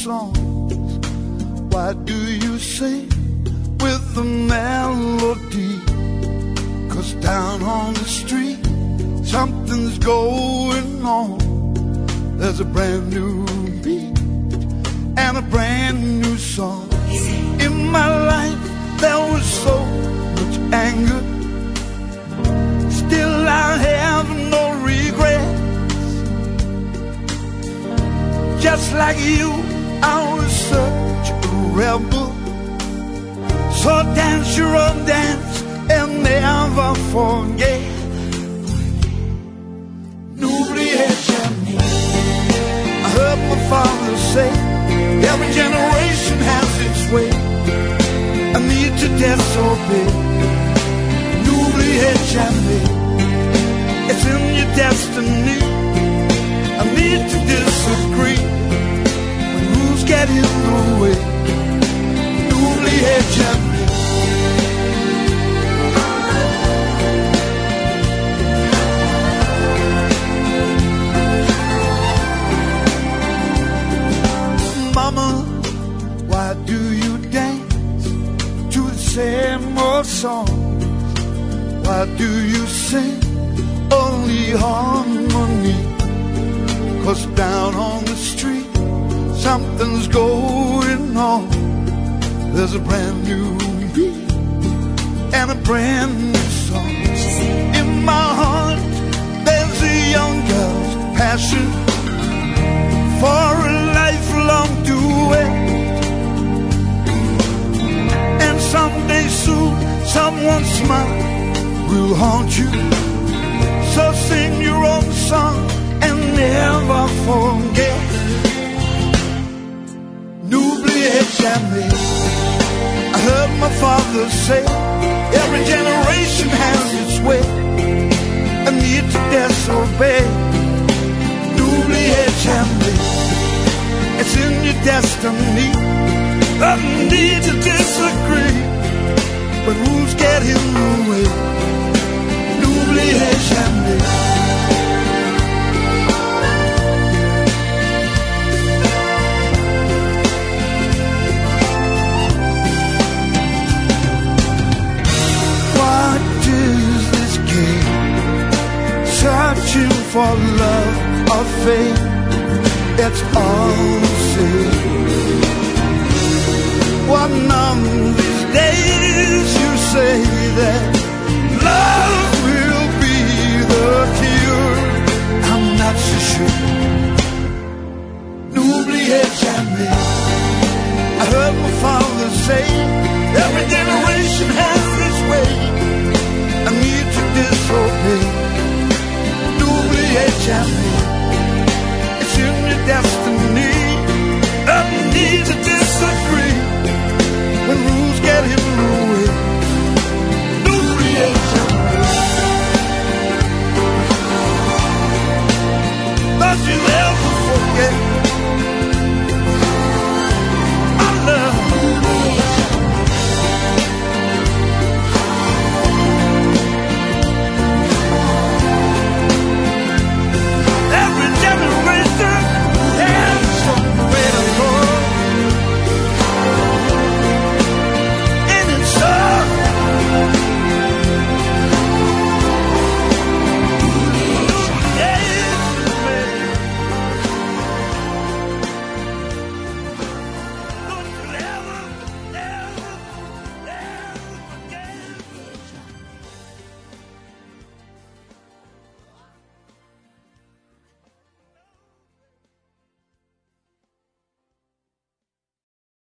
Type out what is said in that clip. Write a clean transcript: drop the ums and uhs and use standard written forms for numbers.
songs, why do you sing with the melody? 'Cause down on the street something's going on. There's a brand new beat and a brand new song. In my life there was so much anger, still I have no regrets. Just like you, I was such a rebel. So dance your own dance and never forget. N'oubliez jamais. I heard my father say, every generation has its way. I need to disobey. N'oubliez jamais. It's in your destiny. I need to disagree. When rules get in the way. N'oubliez jamais. Mama, why do you dance to the same old songs? Why do you sing only harmony? 'Cause down on the street something's going on. There's a brand new beat and a brand new song. In my heart there's a young girl's passion for a lifelong duet. And someday soon someone's smile will haunt you. So sing your own song and never forget. N'oubliez jamais. I heard my father say, every generation has its way. I need to disobey. N'oubliez jamais. It's in your destiny. I need to disagree, but rules get in the way. N'oubliez jamais. What is this game? Searching for love or fate. It's all the same. One of these days you say that love will be the cure. I'm not so sure. N'oubliez jamais. I heard my father say, every generation has its way. I need to disobey. N'oubliez jamais.